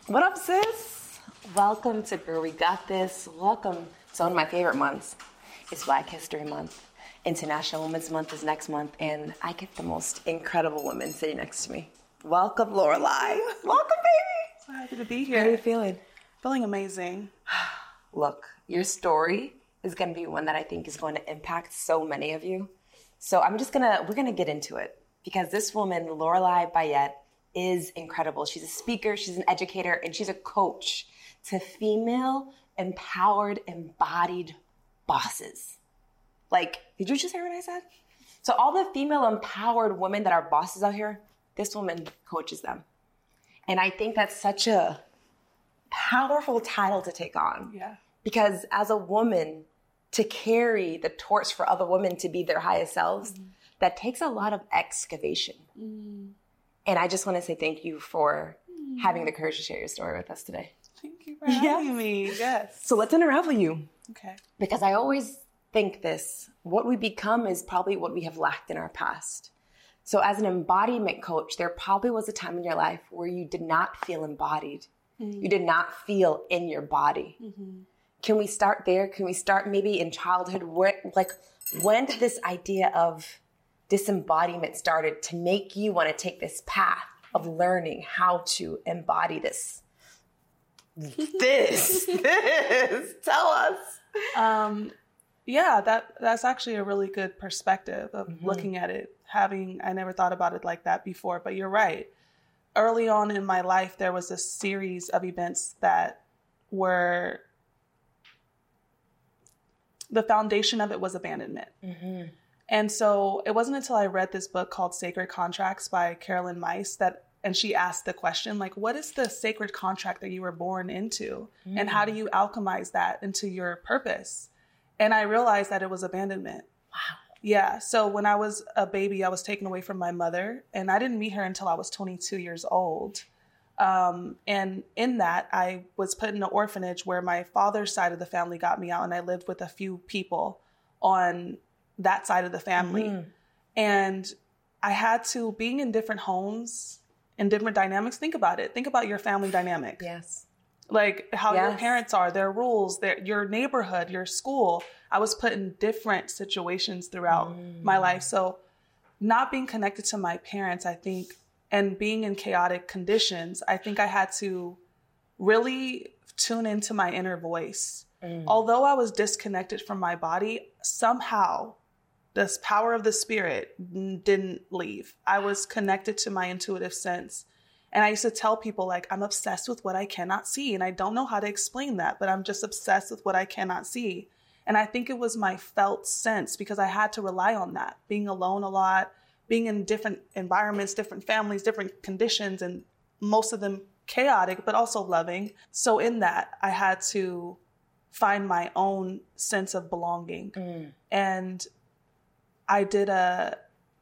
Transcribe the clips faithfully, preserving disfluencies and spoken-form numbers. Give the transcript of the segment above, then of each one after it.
What up, sis? Welcome to Girl We Got This. Welcome to one of my favorite months. It's Black History Month. International Women's Month is next month, and I get the most incredible women sitting next to me. Welcome, Lorelai. Welcome, baby. So happy to be here. How are you feeling? Feeling amazing. Look, your story is going to be one that I think is going to impact so many of you. So I'm just going to, we're going to get into it because this woman, Lorelai Bayet, is incredible. She's a speaker, she's an educator, and she's a coach to female empowered, embodied bosses. Like, did you just hear what I said? So all the female empowered women that are bosses out here, this woman coaches them. And I think that's such a powerful title to take on. Yeah. Because as a woman, to carry the torch for other women to be their highest selves, mm-hmm. that takes a lot of excavation. Mm. And I just want to say thank you for mm. having the courage to share your story with us today. Thank you for having yes. me. Yes. So let's unravel you. Okay. Because I always think this, what we become is probably what we have lacked in our past. So as an embodiment coach, there probably was a time in your life where you did not feel embodied. Mm. You did not feel in your body. Mm-hmm. Can we start there? Can we start maybe in childhood? Where, like, when did this idea of disembodiment started to make you want to take this path of learning how to embody this? This, this, tell us. Um, yeah, that that's actually a really good perspective of mm-hmm. looking at it. Having, I never thought about it like that before, but you're right. Early on in my life, there was a series of events that were, the foundation of it was abandonment. Mm-hmm. And so it wasn't until I read this book called Sacred Contracts by Carolyn Myss that, and she asked the question, like, what is the sacred contract that you were born into? Mm. And how do you alchemize that into your purpose? And I realized that it was abandonment. Wow. Yeah. So when I was a baby, I was taken away from my mother, and I didn't meet her until I was twenty-two years old. Um, and in that, I was put in an orphanage where my father's side of the family got me out, and I lived with a few people on that side of the family. Mm-hmm. And I had to, being in different homes and different dynamics, think about it. Think about your family dynamic. Yes. Like how yes. your parents are, their rules, their, your neighborhood, your school. I was put in different situations throughout mm. my life. So not being connected to my parents, I think, and being in chaotic conditions, I think I had to really tune into my inner voice. Mm. Although I was disconnected from my body, somehow this power of the spirit didn't leave. I was connected to my intuitive sense. And I used to tell people, like, I'm obsessed with what I cannot see. And I don't know how to explain that, but I'm just obsessed with what I cannot see. And I think it was my felt sense because I had to rely on that. Being alone a lot, being in different environments, different families, different conditions, and most of them chaotic, but also loving. So in that, I had to find my own sense of belonging. Mm. And I did a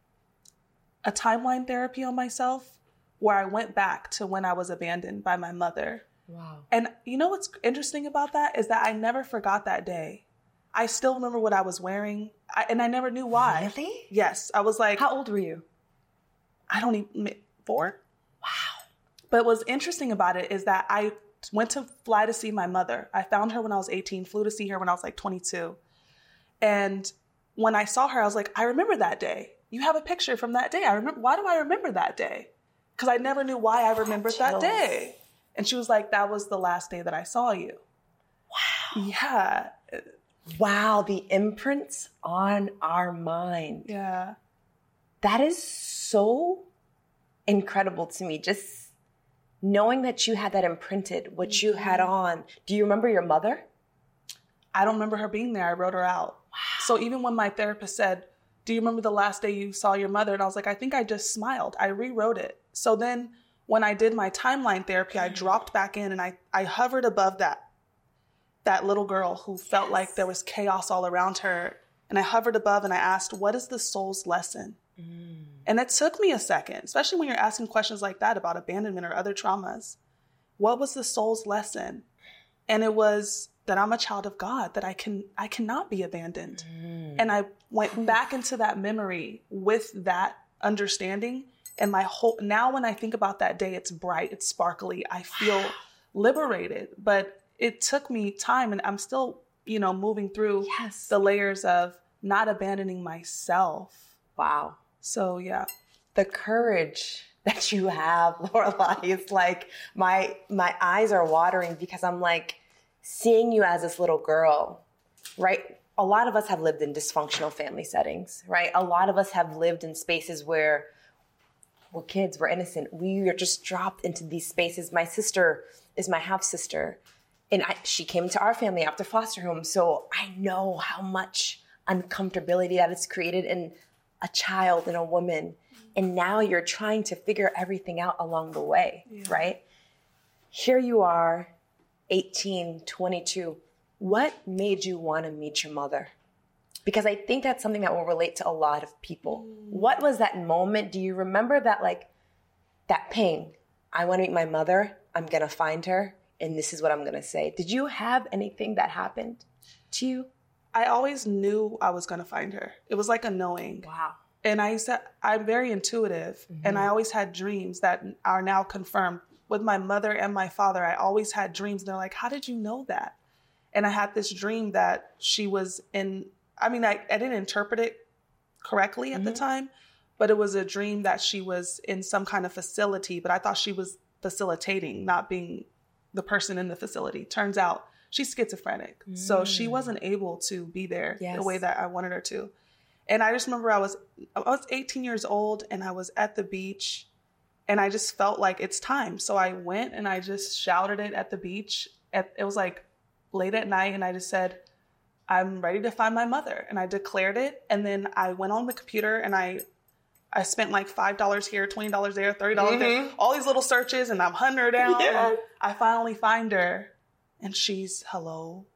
a timeline therapy on myself where I went back to when I was abandoned by my mother. Wow. And you know what's interesting about that is that I never forgot that day. I still remember what I was wearing, I, and I never knew why. Really? Yes. I was like... How old were you? I don't even... Four. Wow. But what's interesting about it is that I went to fly to see my mother. I found her when I was eighteen, flew to see her when I was like twenty-two. And when I saw her, I was like, I remember that day. You have a picture from that day. I remember. Why do I remember that day? Because I never knew why I remembered oh, that day. And she was like, that was the last day that I saw you. Wow. Yeah. Wow. The imprints on our mind. Yeah. That is so incredible to me. Just knowing that you had that imprinted, what you had on. Do you remember your mother? I don't remember her being there. I wrote her out. Wow. So even when my therapist said, do you remember the last day you saw your mother? And I was like, I think I just smiled. I rewrote it. So then when I did my timeline therapy, I dropped back in and I, I hovered above that, that little girl who felt yes. like there was chaos all around her. And I hovered above and I asked, what is the soul's lesson? Mm. And it took me a second, especially when you're asking questions like that about abandonment or other traumas. What was the soul's lesson? And it was that I'm a child of God, that I can, I cannot be abandoned. Mm. And I went back into that memory with that understanding. And my whole, now when I think about that day, it's bright, it's sparkly. I feel liberated. But it took me time, and I'm still, you know, moving through Yes. the layers of not abandoning myself. Wow. So yeah. The courage that you have, Lorelai, is like, my my eyes are watering because I'm like, seeing you as this little girl, right? A lot of us have lived in dysfunctional family settings, right? A lot of us have lived in spaces where we're kids, we're innocent. We are just dropped into these spaces. My sister is my half sister, and I, she came to our family after foster home. So I know how much uncomfortability that has created in a child and a woman. And now you're trying to figure everything out along the way, yeah. right? Here you are, eighteen, twenty-two. What made you want to meet your mother? Because I think that's something that will relate to a lot of people. Mm. What was that moment? Do you remember that, like, that ping? I want to meet my mother. I'm going to find her. And this is what I'm going to say. Did you have anything that happened to you? I always knew I was going to find her. It was like a knowing. Wow. And I used to, I'm very intuitive. Mm-hmm. And I always had dreams that are now confirmed. With my mother and my father, I always had dreams. And they're like, how did you know that? And I had this dream that she was in, I mean, I, I didn't interpret it correctly at mm-hmm. the time, but it was a dream that she was in some kind of facility, but I thought she was facilitating, not being the person in the facility. Turns out she's schizophrenic. Mm. So she wasn't able to be there yes. the way that I wanted her to. And I just remember I was, I was eighteen years old and I was at the beach and I just felt like it's time. So I went and I just shouted it at the beach. At, it was like late at night, and I just said, I'm ready to find my mother. And I declared it. And then I went on the computer and I I spent like five dollars here, twenty dollars there, thirty dollars mm-hmm. there, all these little searches, and I'm hunting her down. Yeah. And I finally find her, and she's, hello,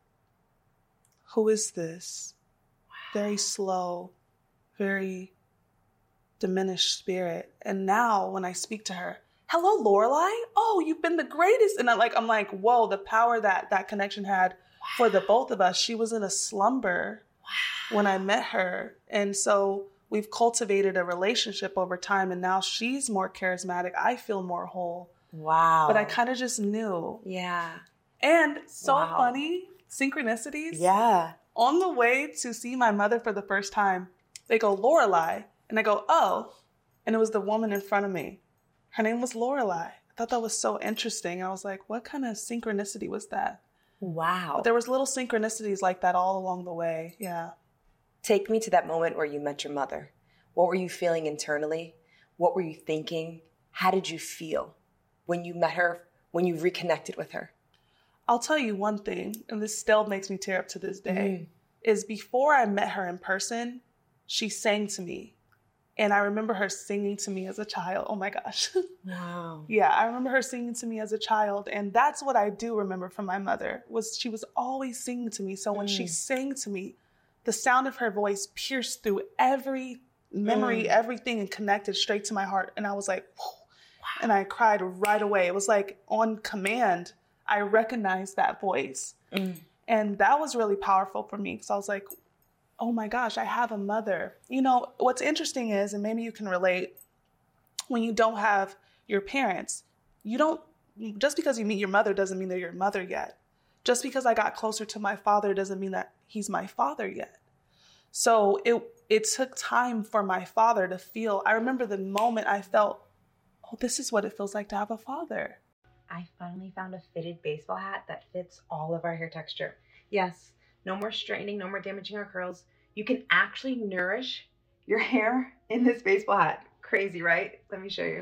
who is this? Wow. Very slow, very diminished spirit. And now when I speak to her, hello, Lorelai. Oh, you've been the greatest. And I'm like, I'm like, whoa, the power that that connection had wow. for the both of us. She was in a slumber wow. when I met her. And so we've cultivated a relationship over time. And now she's more charismatic. I feel more whole. Wow. But I kind of just knew. Yeah. And so wow. funny, synchronicities. Yeah. On the way to see my mother for the first time, they go, Lorelai. And I go, oh. And it was the woman in front of me. Her name was Lorelai. I thought that was so interesting. I was like, what kind of synchronicity was that? Wow. But there was little synchronicities like that all along the way. Yeah. Take me to that moment where you met your mother. What were you feeling internally? What were you thinking? How did you feel when you met her, when you reconnected with her? I'll tell you one thing, and this still makes me tear up to this day, mm. is before I met her in person, she sang to me. And I remember her singing to me as a child. Oh my gosh. Wow. Yeah, I remember her singing to me as a child. And that's what I do remember from my mother, was she was always singing to me. So when mm. she sang to me, the sound of her voice pierced through every memory, mm. everything, and connected straight to my heart. And I was like, wow. And I cried right away. It was like on command, I recognized that voice. Mm. And that was really powerful for me, because I was like, oh my gosh, I have a mother. You know, what's interesting is, and maybe you can relate, when you don't have your parents, you don't, just because you meet your mother doesn't mean they're your mother yet. Just because I got closer to my father doesn't mean that he's my father yet. So it it took time for my father to feel. I remember the moment I felt, oh, this is what it feels like to have a father. I finally found a fitted baseball hat that fits all of our hair texture. Yes. No more straightening, no more damaging our curls. You can actually nourish your hair in this baseball hat. Crazy, right? Let me show you.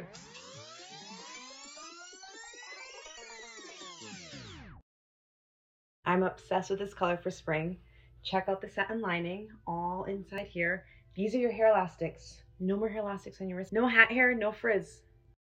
I'm obsessed with this color for spring. Check out the satin lining all inside here. These are your hair elastics. No more hair elastics on your wrist. No hat hair, no frizz.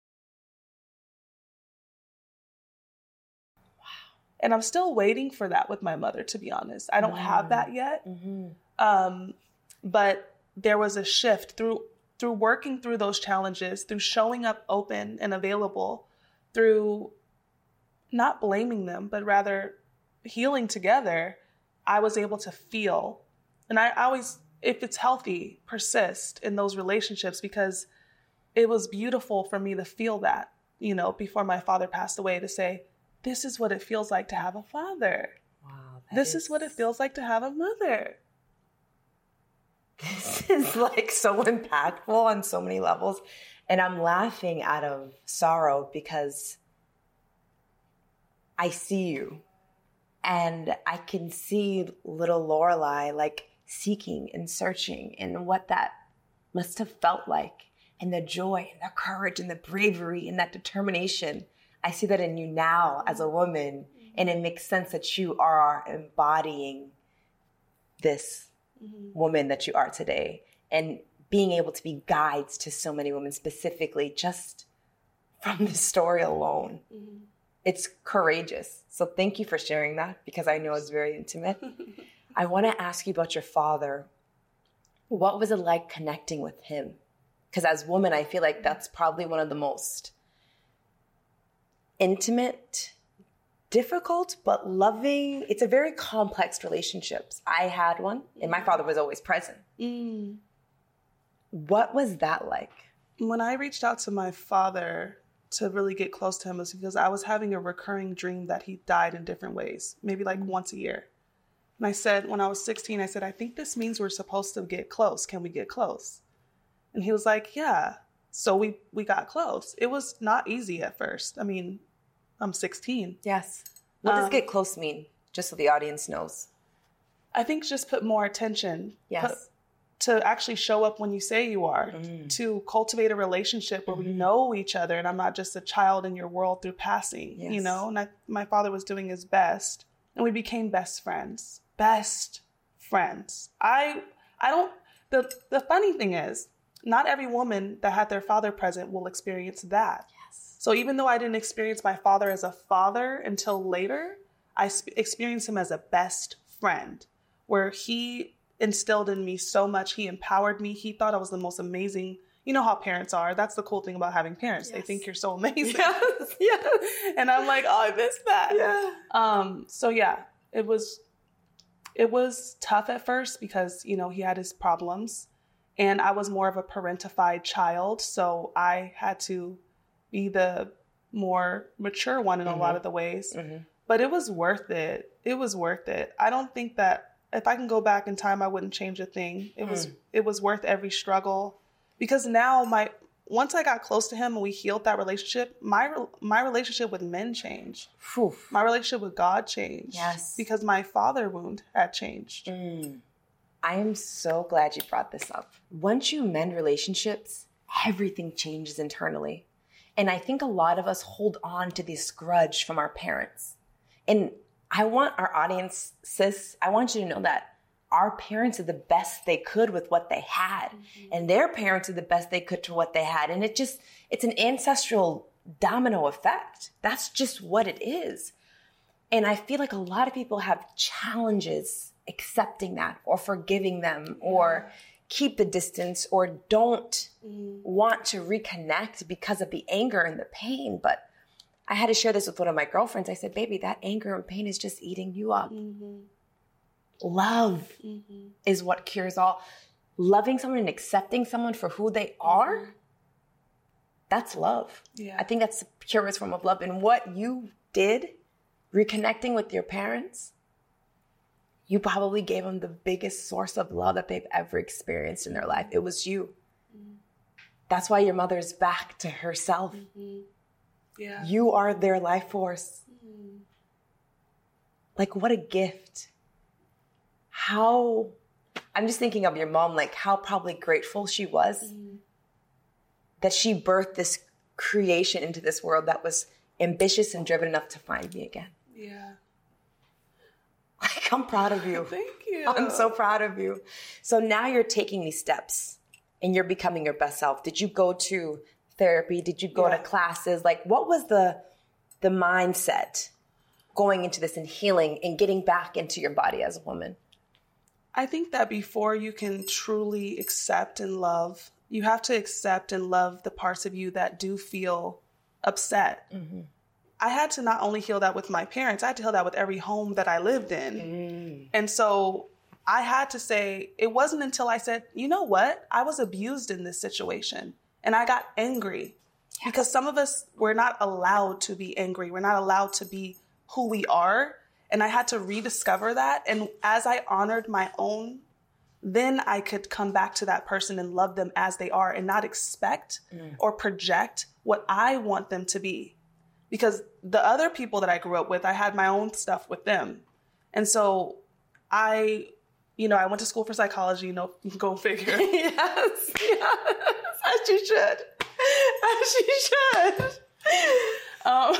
And I'm still waiting for that with my mother, to be honest. I don't mm. have that yet. Mm-hmm. Um, but there was a shift through through working through those challenges, through showing up open and available, through not blaming them, but rather healing together. I was able to feel. And I always, if it's healthy, persist in those relationships, because it was beautiful for me to feel that, you know, before my father passed away, to say, this is what it feels like to have a father. Wow. This is... is what it feels like to have a mother. This is like so impactful on so many levels. And I'm laughing out of sorrow because I see you and I can see little Lorelai like seeking and searching and what that must have felt like, and the joy and the courage and the bravery and that determination. I see that in you now as a woman, and it makes sense that you are embodying this mm-hmm. woman that you are today, and being able to be guides to so many women, specifically just from the story alone. Mm-hmm. It's courageous. So thank you for sharing that, because I know it's very intimate. I want to ask you about your father. What was it like connecting with him? Because as women, I feel like that's probably one of the most intimate, difficult, but loving. It's a very complex relationships. I had one, and my father was always present. Mm. What was that like? When I reached out to my father to really get close to him, was because I was having a recurring dream that he died in different ways, maybe like once a year. And I said, when I was sixteen, I said, I think this means we're supposed to get close. Can we get close? And he was like, yeah. So we, we got close. It was not easy at first. I mean, I'm sixteen. Yes. What um, does get close mean? Just so the audience knows. I think just put more attention. Yes. Put, to actually show up when you say you are, mm. to cultivate a relationship where mm-hmm. we know each other, and I'm not just a child in your world through passing, yes. you know? And I, my father was doing his best, and we became best friends. Best friends. I I don't, the, the funny thing is, not every woman that had their father present will experience that. Yes. So even though I didn't experience my father as a father until later, I sp- experienced him as a best friend, where he instilled in me so much. He empowered me. He thought I was the most amazing. You know how parents are. That's the cool thing about having parents. Yes. They think you're so amazing. Yes, yes. And I'm like, oh, I missed that. Yeah. Um. So yeah, it was, it was tough at first because, you know, he had his problems, and I was more of a parentified child. So I had to be the more mature one in mm-hmm. a lot of the ways. Mm-hmm. But it was worth it. It was worth it. I don't think that if I can go back in time, I wouldn't change a thing. It mm. was it was worth every struggle, because now my once I got close to him and we healed that relationship, my my relationship with men changed. Oof. My relationship with God changed. Yes, because my father wound had changed. Mm. I am so glad you brought this up. Once you mend relationships, everything changes internally, and I think a lot of us hold on to this grudge from our parents. And I want our audience, sis, I want you to know that our parents did the best they could with what they had. Mm-hmm. And their parents did the best they could to what they had. And it just, it's an ancestral domino effect. That's just what it is. And I feel like a lot of people have challenges accepting that, or forgiving them, or keep the distance, or don't mm-hmm. want to reconnect because of the anger and the pain. But I had to share this with one of my girlfriends. I said, baby, that anger and pain is just eating you up. Mm-hmm. Love mm-hmm. is what cures all. Loving someone and accepting someone for who they are, mm-hmm. that's love. Yeah. I think that's the purest form of love. And what you did, reconnecting with your parents, you probably gave them the biggest source of love that they've ever experienced in their life. It was you. Mm-hmm. That's why your mother's back to herself. Mm-hmm. Yeah. You are their life force. Mm. Like, what a gift. How, I'm just thinking of your mom, like how probably grateful she was mm. that she birthed this creation into this world that was ambitious and driven enough to find me again. Yeah. Like, I'm proud of you. Thank you. I'm so proud of you. So now you're taking these steps and you're becoming your best self. Did you go to therapy? Did you go yeah. to classes? Like, what was the the mindset going into this and healing and getting back into your body as a woman? I think that before you can truly accept and love, you have to accept and love the parts of you that do feel upset. Mm-hmm. I had to not only heal that with my parents, I had to heal that with every home that I lived in. Mm. And so I had to say, it wasn't until I said, you know what? I was abused in this situation. And I got angry. Yeah. Because some of us, we're not allowed to be angry. We're not allowed to be who we are. And I had to rediscover that. And as I honored my own, then I could come back to that person and love them as they are and not expect mm. or project what I want them to be. Because the other people that I grew up with, I had my own stuff with them. And so I, you know, I went to school for psychology, you know, go figure. yes, yes, as you should. As you should. Um,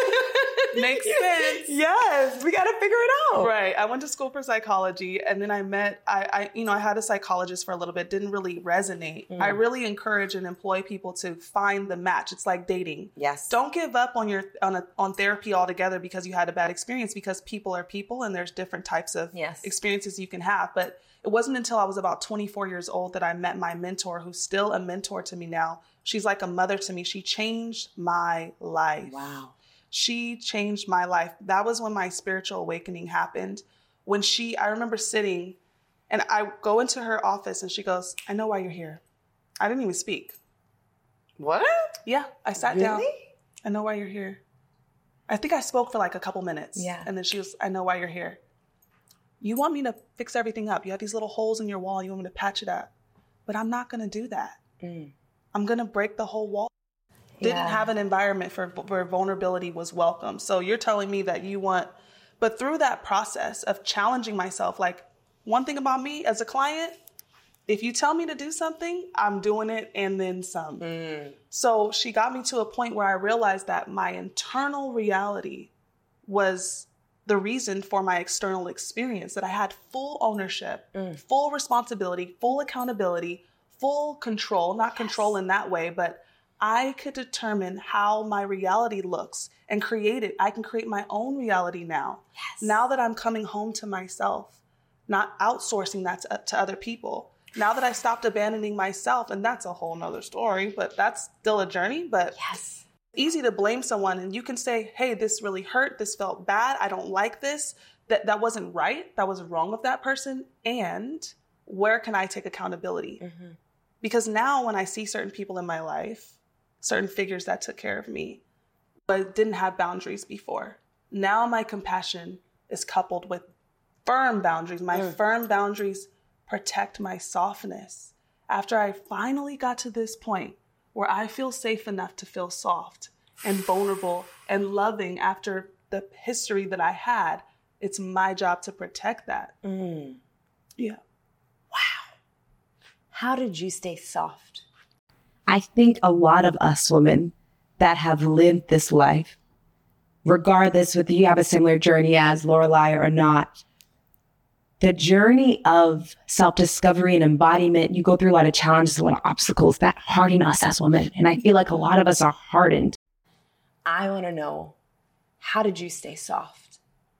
makes sense. Yes, we got to figure it out. Right. I went to school for psychology, and then I met, I, I you know, I had a psychologist for a little bit, didn't really resonate. Mm. I really encourage and employ people to find the match. It's like dating. Yes. Don't give up on your, on a, on therapy altogether because you had a bad experience, because people are people and there's different types of yes. experiences you can have. But it wasn't until I was about twenty-four years old that I met my mentor, who's still a mentor to me now. She's like a mother to me. She changed my life. Wow. She changed my life. That was when my spiritual awakening happened. When she, I remember sitting and I go into her office and she goes, I know why you're here. I didn't even speak. What? Yeah. I sat really? down. I know why you're here. I think I spoke for like a couple minutes. Yeah. And then she was, I know why you're here. You want me to fix everything up. You have these little holes in your wall. You want me to patch it up. But I'm not going to do that. Mm. I'm going to break the whole wall. Yeah. Didn't have an environment for where vulnerability was welcome. So you're telling me that you want, but through that process of challenging myself, like one thing about me as a client, if you tell me to do something, I'm doing it and then some. Mm. So she got me to a point where I realized that my internal reality was the reason for my external experience, that I had full ownership, mm. full responsibility, full accountability, full control, not yes. control in that way, but I could determine how my reality looks and create it. I can create my own reality now. Yes. Now that I'm coming home to myself, not outsourcing that to, to other people. Now that I stopped abandoning myself, and that's a whole nother story, but that's still a journey. But yes. Easy to blame someone, and you can say, hey, this really hurt. This felt bad. I don't like this. That that wasn't right. That was wrong with that person. And where can I take accountability? Mm-hmm. Because now when I see certain people in my life, certain figures that took care of me, but didn't have boundaries before, now my compassion is coupled with firm boundaries. My mm. firm boundaries protect my softness. After I finally got to this point where I feel safe enough to feel soft and vulnerable and loving after the history that I had, it's my job to protect that. Mm. Yeah. Wow. How did you stay soft? I think a lot of us women that have lived this life, regardless whether you have a similar journey as Lorelei or not, the journey of self-discovery and embodiment, you go through a lot of challenges, a lot of obstacles that harden us as women. And I feel like a lot of us are hardened. I want to know, how did you stay soft?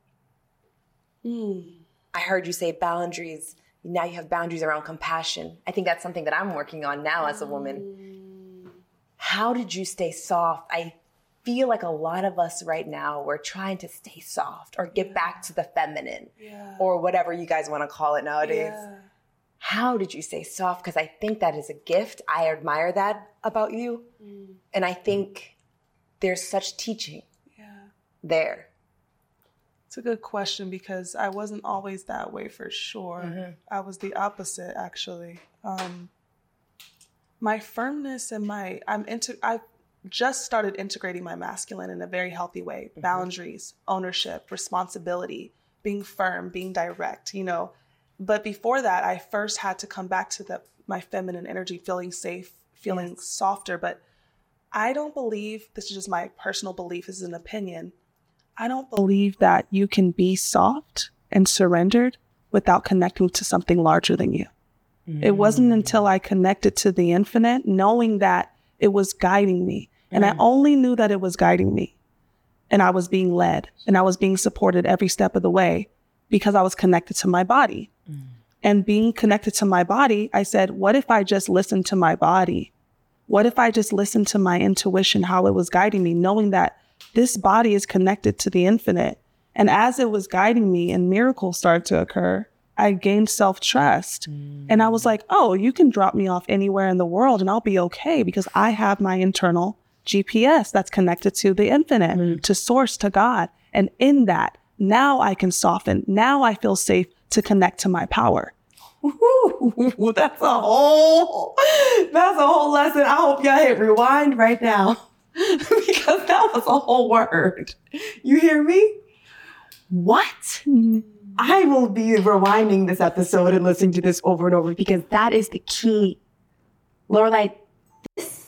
Mm. I heard you say boundaries. Now you have boundaries around compassion. I think that's something that I'm working on now as a woman. Mm. How did you stay soft? I feel like a lot of us right now, we're trying to stay soft or get yeah. back to the feminine yeah. or whatever you guys want to call it nowadays. Yeah. How did you stay soft? Because I think that is a gift. I admire that about you. Mm. And I think there's such teaching yeah. there. It's a good question because I wasn't always that way for sure. Mm-hmm. I was the opposite, actually. Um, my firmness and my, I'm into, I just started integrating my masculine in a very healthy way. Mm-hmm. Boundaries, ownership, responsibility, being firm, being direct, you know. But before that, I first had to come back to the, my feminine energy, feeling safe, feeling yes. softer. But I don't believe, this is just my personal belief, this is an opinion. I don't believe that you can be soft and surrendered without connecting to something larger than you. Mm. It wasn't until I connected to the infinite, knowing that it was guiding me. And mm. I only knew that it was guiding me. And I was being led and I was being supported every step of the way because I was connected to my body. Mm. And being connected to my body, I said, what if I just listened to my body? What if I just listened to my intuition, how it was guiding me, knowing that this body is connected to the infinite. And as it was guiding me and miracles started to occur, I gained self-trust. Mm. And I was like, oh, you can drop me off anywhere in the world and I'll be okay because I have my internal G P S that's connected to the infinite, mm. to source, to God. And in that, now I can soften. Now I feel safe to connect to my power. Ooh, that's a whole, that's a whole lesson. I hope y'all hit rewind right now because that was a whole word. You hear me? What? I will be rewinding this episode and listening to this over and over because that is the key. Lorelai, this,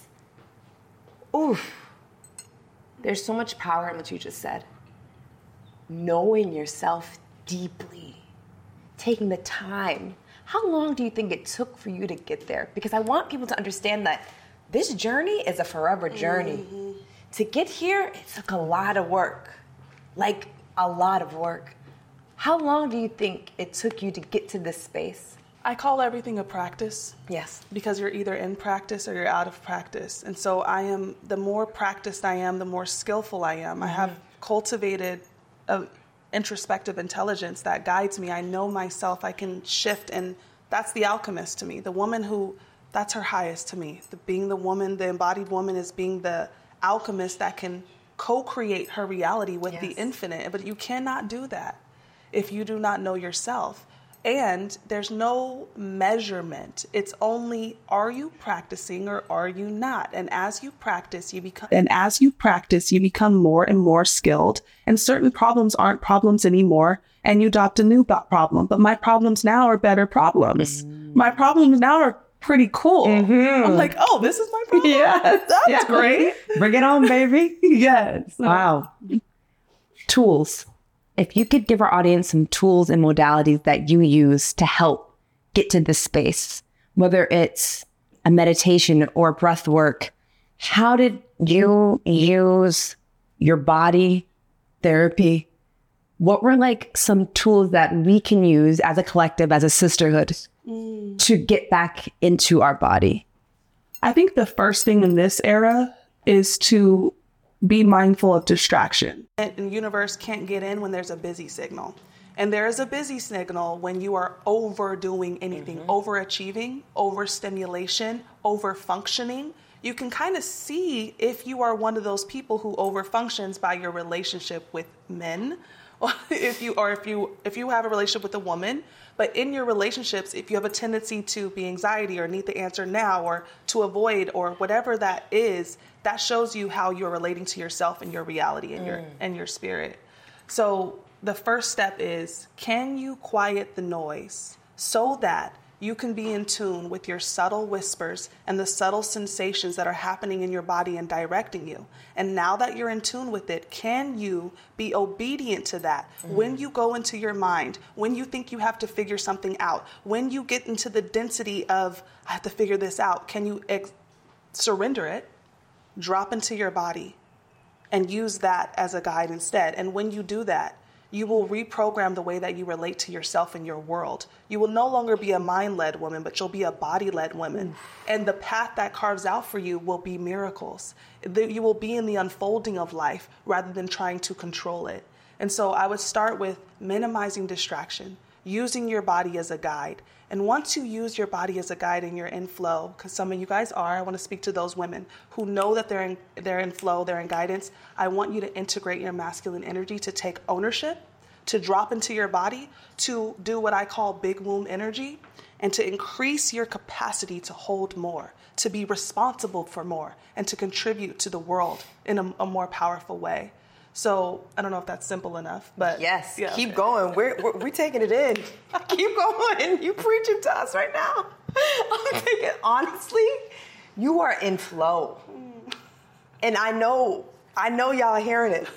oof. There's so much power in what you just said. Knowing yourself deeply, taking the time. How long do you think it took for you to get there? Because I want people to understand that this journey is a forever journey. Mm-hmm. To get here, it took a lot of work, like a lot of work. How long do you think it took you to get to this space? I call everything a practice. Yes. Because you're either in practice or you're out of practice. And so I am, the more practiced I am, the more skillful I am. Mm-hmm. I have cultivated a introspective intelligence that guides me. I know myself. I can shift, and that's the alchemist to me. The woman who, that's her highest to me. The, being the woman, the embodied woman is being the alchemist that can co-create her reality with yes. the infinite. But you cannot do that if you do not know yourself. And there's no measurement. It's only, are you practicing or are you not? And as you practice, you become and as you practice, you become more and more skilled. And certain problems aren't problems anymore. And you adopt a new problem. But my problems now are better problems. Mm. My problems now are pretty cool. Mm-hmm. I'm like, oh, this is my problem. Yes, that's yes. great. Bring it on, baby. Yes. Wow. Tools. If you could give our audience some tools and modalities that you use to help get to this space, whether it's a meditation or breath work, how did you use your body therapy? What were like some tools that we can use as a collective, as a sisterhood, mm. to get back into our body? I think the first thing in this era is to be mindful of distraction. And the universe can't get in when there's a busy signal. And there is a busy signal when you are overdoing anything, mm-hmm. overachieving, overstimulation, overfunctioning. You can kind of see if you are one of those people who overfunctions by your relationship with men, or if you or if you if you have a relationship with a woman. But in your relationships, if you have a tendency to be anxiety or need the answer now or to avoid or whatever that is, that shows you how you're relating to yourself and your reality and mm. your and your spirit. So the first step is, can you quiet the noise so that you can be in tune with your subtle whispers and the subtle sensations that are happening in your body and directing you? And now that you're in tune with it, can you be obedient to that? Mm. When you go into your mind, when you think you have to figure something out, when you get into the density of, I have to figure this out, can you ex- surrender it, drop into your body, and use that as a guide instead? And when you do that, you will reprogram the way that you relate to yourself and your world. You will no longer be a mind-led woman, but you'll be a body-led woman. Mm. And the path that carves out for you will be miracles. You will be in the unfolding of life rather than trying to control it. And so I would start with minimizing distraction, using your body as a guide. And once you use your body as a guide and you're in flow, because some of you guys are, I want to speak to those women who know that they're in, they're in flow, they're in guidance. I want you to integrate your masculine energy to take ownership, to drop into your body, to do what I call big womb energy, and to increase your capacity to hold more, to be responsible for more, and to contribute to the world in a, a more powerful way. So I don't know if that's simple enough, but yes, yeah, keep okay. going. We're, we're we're taking it in. Keep going. You preaching to us right now. I'm taking honestly, you are in flow, and I know I know y'all hearing it.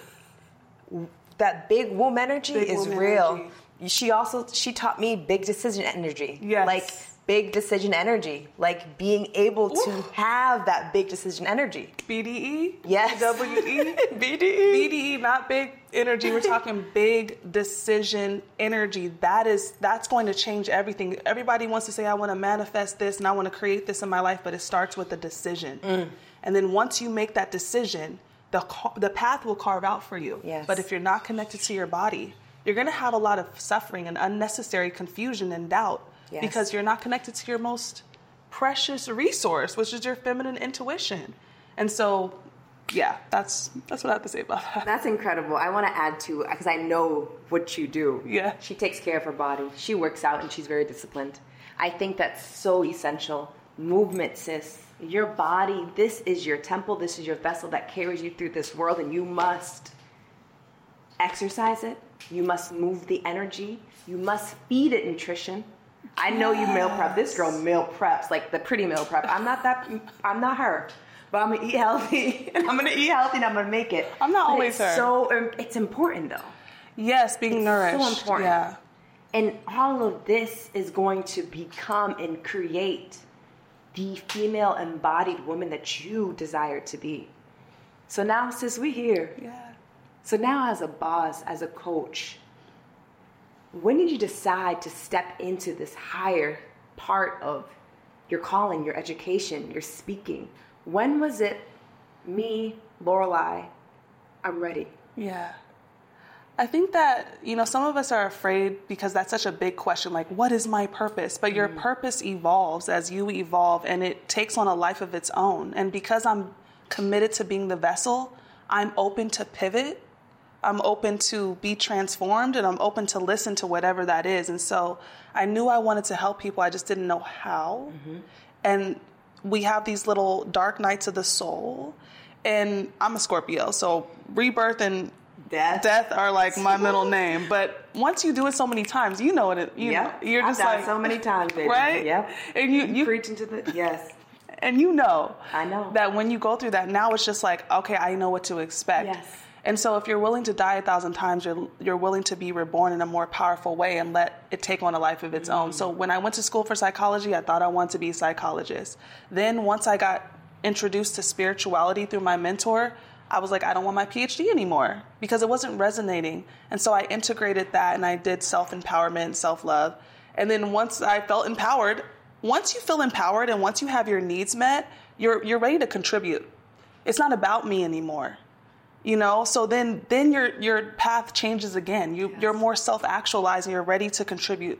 That big womb energy big is womb real. Energy. She also she taught me big decision energy. Yes. Like big decision energy, like being able to Ooh. have that big decision energy. B D E? Yes. W E? B D E. B D E, not big energy. We're talking big decision energy. That is, that's going to change everything. Everybody wants to say, I want to manifest this and I want to create this in my life, but it starts with a decision. Mm. And then once you make that decision, the the path will carve out for you. Yes. But if you're not connected to your body, you're going to have a lot of suffering and unnecessary confusion and doubt. Yes. Because you're not connected to your most precious resource, which is your feminine intuition. And so yeah, that's that's what I have to say about that. That's incredible. I want to add to, because I know what you do. Yeah. She takes care of her body. She works out and she's very disciplined. I think that's so essential. Movement, sis. Your body, this is your temple. This is your vessel that carries you through this world, and you must exercise it. You must move the energy. You must feed it nutrition. I know you meal prep. This girl meal preps, like the pretty meal prep. I'm not that, I'm not her. But I'm gonna eat healthy, and I'm gonna eat healthy, and I'm gonna make it. I'm not but always it's her. So it's important, though. Yes, being it's nourished. So important. Yeah. And all of this is going to become and create the female embodied woman that you desire to be. So now, sis, we here. Yeah. So now, as a boss, as a coach, when did you decide to step into this higher part of your calling, your education, your speaking? When was it, me, Lorelai, I'm ready? Yeah. I think that, you know, some of us are afraid because that's such a big question, like, what is my purpose? But your mm. purpose evolves as you evolve, and it takes on a life of its own. And because I'm committed to being the vessel, I'm open to pivot. I'm open to be transformed, and I'm open to listen to whatever that is. And so I knew I wanted to help people. I just didn't know how. Mm-hmm. And we have these little dark nights of the soul, and I'm a Scorpio, so rebirth and death, death are like my middle name. But once you do it so many times, you know it. You yep. know, you're I've just done like it so many times, baby. Right? Yep. And you you preaching to the yes. And you know, I know that when you go through that, now it's just like, okay, I know what to expect. Yes. And so if you're willing to die a thousand times, you're you're willing to be reborn in a more powerful way and let it take on a life of its mm-hmm. own. So when I went to school for psychology, I thought I wanted to be a psychologist. Then once I got introduced to spirituality through my mentor, I was like, I don't want my P H D anymore because it wasn't resonating. And so I integrated that, and I did self-empowerment and self-love. And then once I felt empowered, once you feel empowered and once you have your needs met, you're you're ready to contribute. It's not about me anymore. You know, so then then your your path changes again. You yes. You're more self-actualized and you're ready to contribute.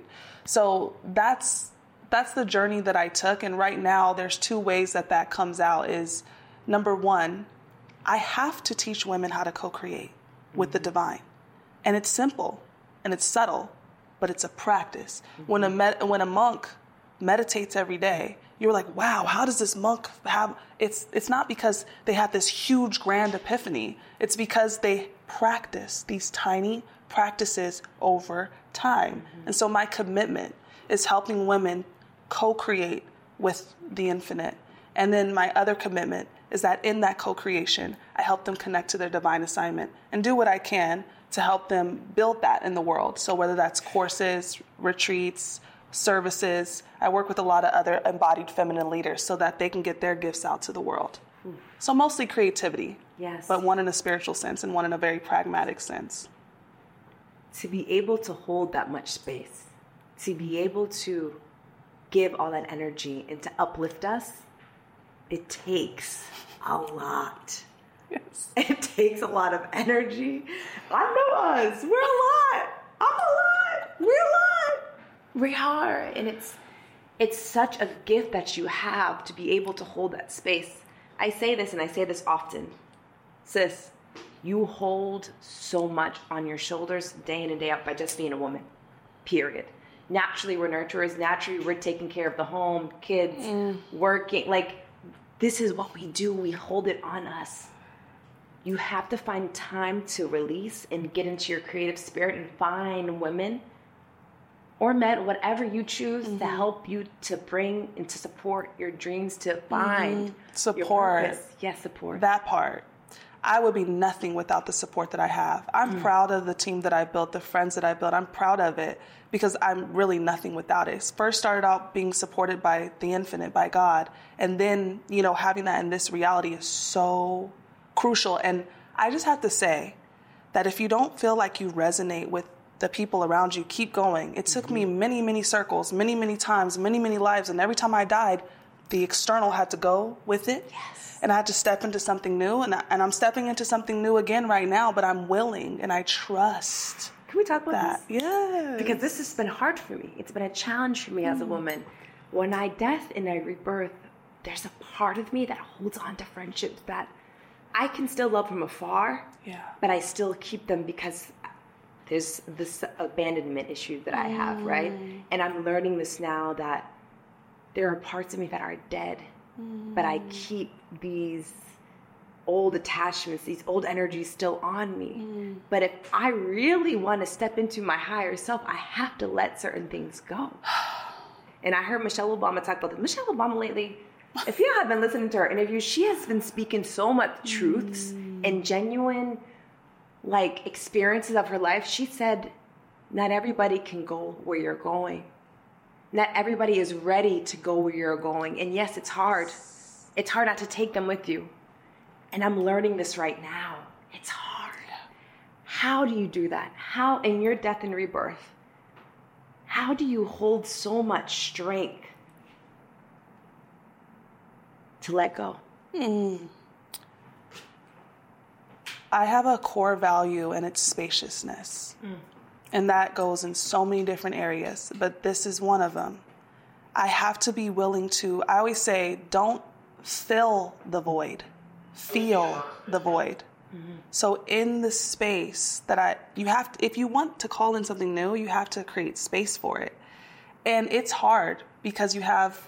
So that's that's the journey that I took. And right now there's two ways that that comes out is, number one, I have to teach women how to co-create mm-hmm. with the divine. And it's simple and it's subtle, but it's a practice. Mm-hmm. When a med- when a monk meditates every day, you're like, wow, how does this monk have, it's it's not because they have this huge grand epiphany. It's because they practice these tiny practices over time. Mm-hmm. And so my commitment is helping women co-create with the infinite. And then my other commitment is that in that co-creation, I help them connect to their divine assignment and do what I can to help them build that in the world. So whether that's courses, retreats, services, I work with a lot of other embodied feminine leaders so that they can get their gifts out to the world. Ooh. So mostly creativity, yes, but one in a spiritual sense and one in a very pragmatic sense. To be able to hold that much space, to be able to give all that energy and to uplift us, it takes a lot. Yes. It takes a lot of energy. I know us. We're a lot. I'm a lot. We're a lot. We are, and it's it's such a gift that you have to be able to hold that space. I say this, and I say this often. Sis, you hold so much on your shoulders day in and day out by just being a woman, period. Naturally, we're nurturers. Naturally, we're taking care of the home, kids, mm. working. Like, this is what we do. We hold it on us. You have to find time to release and get into your creative spirit and find women or men, whatever you choose mm-hmm. to help you to bring and to support your dreams, to find mm-hmm. support. Your purpose. Yes, support. That part. I would be nothing without the support that I have. I'm mm. proud of the team that I built, the friends that I built. I'm proud of it because I'm really nothing without it. First started out being supported by the infinite, by God. And then, you know, having that in this reality is so crucial. And I just have to say that if you don't feel like you resonate with the people around you, keep going. It took mm-hmm. me many, many circles, many, many times, many, many lives. And every time I died, the external had to go with it. Yes. And I had to step into something new. And, I, and I'm stepping into something new again right now, but I'm willing and I trust. Can we talk about that? this? Yeah. Because this has been hard for me. It's been a challenge for me mm. as a woman. When I death and I rebirth, there's a part of me that holds on to friendships that I can still love from afar, Yeah. but I still keep them because there's this abandonment issue that I have, right? And I'm learning this now that there are parts of me that are dead, mm. but I keep these old attachments, these old energies still on me. Mm. But if I really want to step into my higher self, I have to let certain things go. And I heard Michelle Obama talk about this. Michelle Obama lately, if you have been listening to her interviews, she has been speaking so much truths mm. and genuine like experiences of her life. She said, not everybody can go where you're going. Not everybody is ready to go where you're going. And yes, it's hard. It's hard not to take them with you. And I'm learning this right now. It's hard. How do you do that? How, in your death and rebirth, how do you hold so much strength to let go? Mm. I have a core value, and it's spaciousness. Mm. And that goes in so many different areas, but this is one of them. I have to be willing to, I always say, don't fill the void, feel the void. Mm-hmm. So in the space that I, you have to, if you want to call in something new, you have to create space for it. And it's hard because you have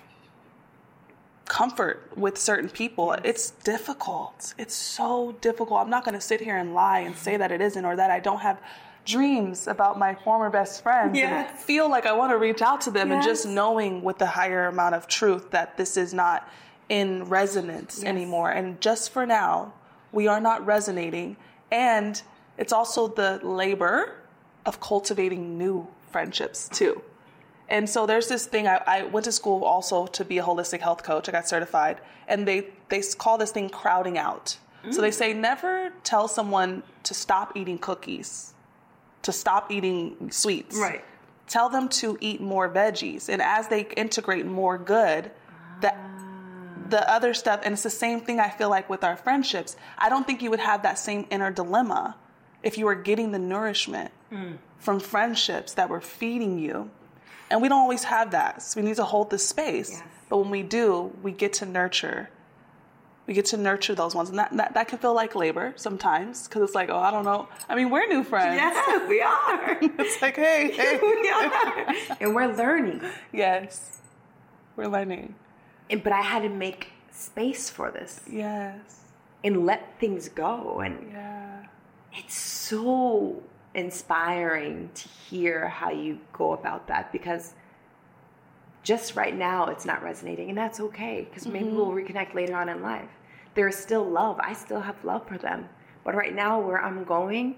comfort with certain people. It's difficult. It's so difficult. I'm not going to sit here and lie and say that it isn't, or that I don't have dreams about my former best friends. Yes. And feel like I want to reach out to them. Yes. And just knowing with the higher amount of truth that this is not in resonance yes. anymore. And just for now, we are not resonating. And it's also the labor of cultivating new friendships too. And so there's this thing, I, I went to school also to be a holistic health coach. I got certified. And they, they call this thing crowding out. Mm. So they say never tell someone to stop eating cookies, to stop eating sweets. Right. Tell them to eat more veggies. And as they integrate more good, the, the other stuff, and it's the same thing I feel like with our friendships. I don't think you would have that same inner dilemma if you were getting the nourishment mm. from friendships that were feeding you. And we don't always have that. So we need to hold this space. Yes. But when we do, we get to nurture. We get to nurture those ones. And that, that, that can feel like labor sometimes. Because it's like, oh, I don't know. I mean, we're new friends. Yes, we are. It's like, hey, hey. We are. And we're learning. Yes. We're learning. And, but I had to make space for this. Yes. And let things go. And yeah. It's so inspiring to hear how you go about that, because just right now it's not resonating, and that's okay, because mm-hmm. maybe we'll reconnect later on in life. There is still love. I still have love for them, but right now where I'm going,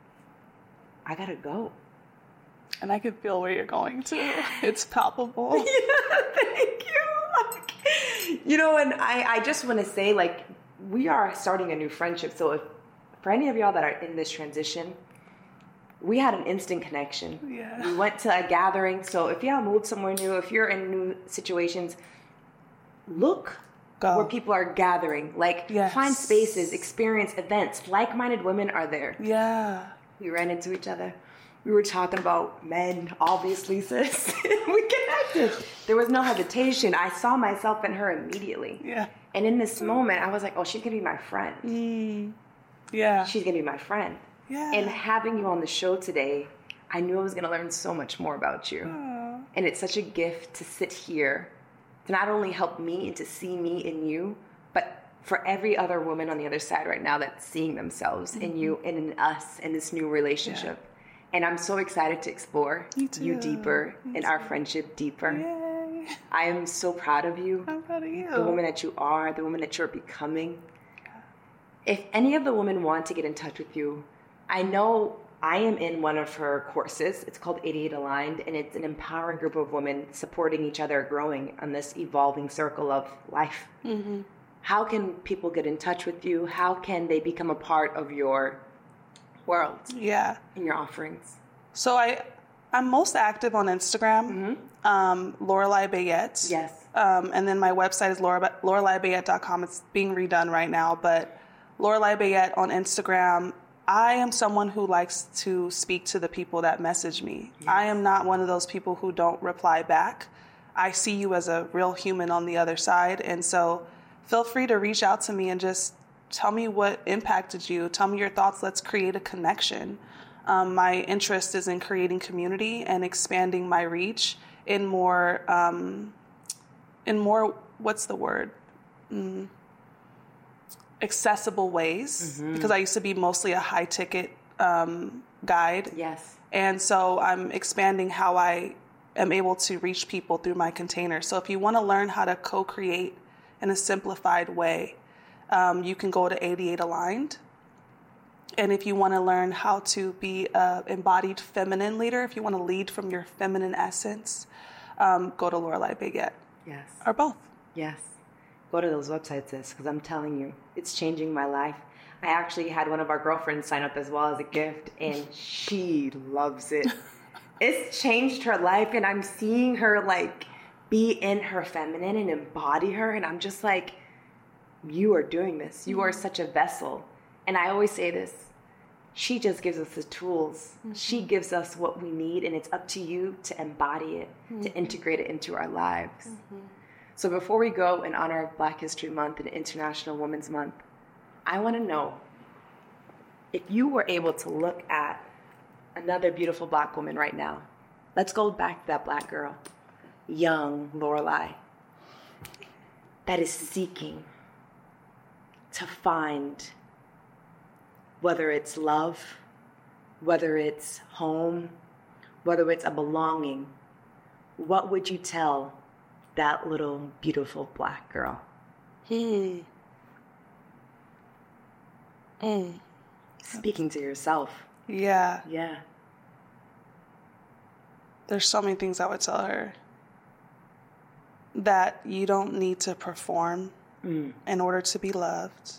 I gotta go. And I can feel where you're going to. It's palpable. Yeah, thank you. Like, you know, and I, I just want to say, like, we are starting a new friendship. So if for any of y'all that are in this transition, we had an instant connection. Yeah. We went to a gathering. So if y'all moved somewhere new, if you're in new situations, look Go. Where people are gathering. Like, yes. Find spaces, experience events. Like-minded women are there. Yeah. We ran into each other. We were talking about men, obviously, sis. We connected. There was no hesitation. I saw myself in her immediately. Yeah. And in this moment, I was like, oh, she's going to be my friend. Mm. Yeah. She's going to be my friend. Yeah. And having you on the show today, I knew I was going to learn so much more about you. Aww. And it's such a gift to sit here, to not only help me and to see me in you, but for every other woman on the other side right now that's seeing themselves mm-hmm. in you and in us in this new relationship. Yeah. And I'm so excited to explore you deeper Me and too. Our friendship deeper. Yay. I am so proud of you. I'm proud of you. The woman that you are, the woman that you're becoming. If any of the women want to get in touch with you, I know I am in one of her courses. It's called eighty-eight Aligned, and it's an empowering group of women supporting each other, growing on this evolving circle of life. Mm-hmm. How can people get in touch with you? How can they become a part of your world? Yeah. And your offerings? So I, I'm most active on Instagram, mm-hmm. um, Lorelai Bayette. Yes. Um, and then my website is Laura, Lorelai Bayette dot com. It's being redone right now, but Lorelai Bayette on Instagram. I am someone who likes to speak to the people that message me. Yes. I am not one of those people who don't reply back. I see you as a real human on the other side. And so feel free to reach out to me and just Tell me what impacted you. Tell me your thoughts. Let's create a connection. Um, my interest is in creating community and expanding my reach in more, um, in more, what's the word? Mm, accessible ways. Mm-hmm. Because I used to be mostly a high ticket um, guide. Yes. And so I'm expanding how I am able to reach people through my container. So if you want to learn how to co-create in a simplified way, um, you can go to eighty-eight Aligned. And if you want to learn how to be an embodied feminine leader, if you want to lead from your feminine essence, um, go to Lorelai Bayette. Yes. Or both. Yes. Go to those websites, sis, because I'm telling you, it's changing my life. I actually had one of our girlfriends sign up as well as a gift, and she loves it. It's changed her life, and I'm seeing her, like, be in her feminine and embody her, and I'm just like, you are doing this. You are such a vessel. And I always say this, she just gives us the tools. Mm-hmm. She gives us what we need, and it's up to you to embody it, mm-hmm. to integrate it into our lives. Mm-hmm. So before we go and honor Black History Month and International Women's Month, I want to know, if you were able to look at another beautiful Black woman right now, let's go back to that Black girl, young Lorelai, that is seeking to find, whether it's love, whether it's home, whether it's a belonging, what would you tell that little beautiful Black girl? Hmm. Mm. Speaking to yourself. Yeah. Yeah. There's so many things I would tell her. That you don't need to perform mm. in order to be loved.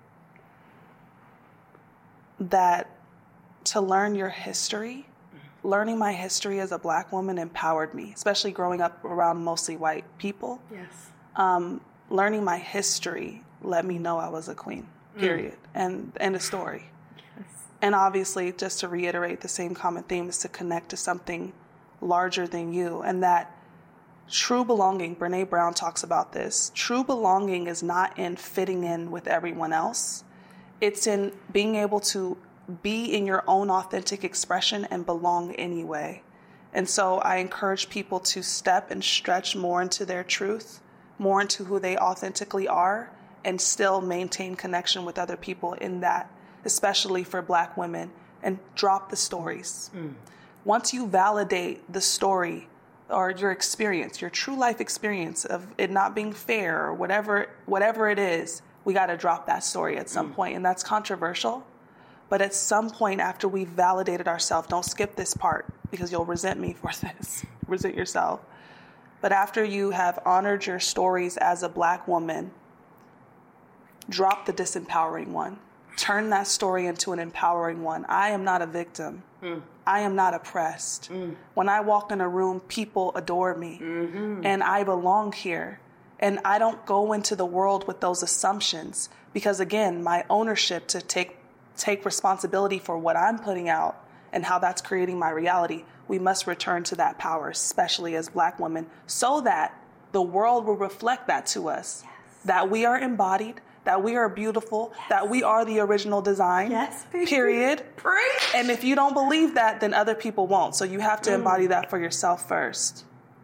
That to learn your history, mm. learning my history as a Black woman empowered me, especially growing up around mostly white people. Yes. Um, learning my history let me know I was a queen, period. Mm. And, and a story. Yes. And obviously, just to reiterate the same common theme, is to connect to something larger than you. And that true belonging, Brene Brown talks about this. True belonging is not in fitting in with everyone else. It's in being able to be in your own authentic expression and belong anyway. And so I encourage people to step and stretch more into their truth, more into who they authentically are, and still maintain connection with other people in that, especially for Black women, and drop the stories. Mm. Once you validate the story or your experience, your true life experience of it not being fair or whatever, whatever it is, we got to drop that story at some mm. point. And that's controversial. But at some point after we've validated ourselves, don't skip this part because you'll resent me for this, resent yourself. But after you have honored your stories as a Black woman, drop the disempowering one. Turn that story into an empowering one. I am not a victim. Mm. I am not oppressed. Mm. When I walk in a room, people adore me. Mm-hmm. And I belong here. And I don't go into the world with those assumptions because, again, my ownership to take take responsibility for what I'm putting out and how that's creating my reality, we must return to that power, especially as Black women, so that the world will reflect that to us, yes. that we are embodied, that we are beautiful, yes. that we are the original design, yes, period. Preach. And if you don't believe that, then other people won't. So you have to mm. embody that for yourself first.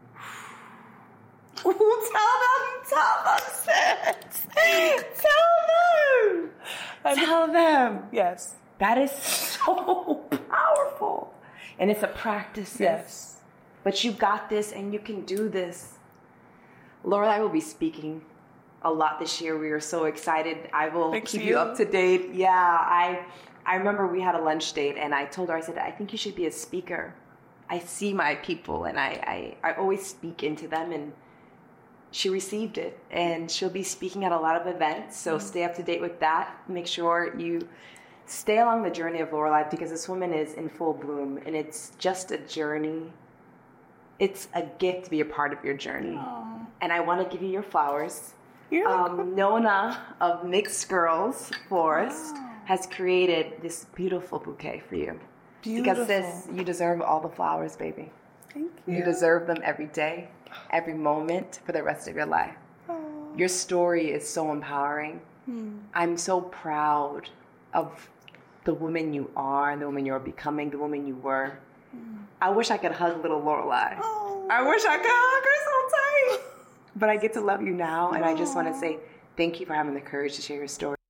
Tell them, tell them, sis. Tell them. Tell them. Yes. That is so powerful. And it's a practice, sis. Yes. But you got this and you can do this. Lorelai will be speaking a lot this year. We are so excited. I will Thanks keep you. you up to date. Yeah, I I remember we had a lunch date and I told her, I said, I think you should be a speaker. I see my people and I, I, I always speak into them, and she received it, and she'll be speaking at a lot of events. So mm-hmm. stay up to date with that. Make sure you stay along the journey of Lorelai, because this woman is in full bloom, and it's just a journey. It's a gift to be a part of your journey. Aww. And I want to give you your flowers. You're um, Nona of Mixed Girls Florist wow. has created this beautiful bouquet for you. Beautiful. Because sis, you deserve all the flowers, baby. Thank you. You deserve them every day, every moment for the rest of your life. Aww. Your story is so empowering. Hmm. I'm so proud of the woman you are and the woman you're becoming, the woman you were. Hmm. I wish I could hug little Lorelai. Oh. I wish I could hug her so tight. But I get to love you now, and I just want to say thank you for having the courage to share your story.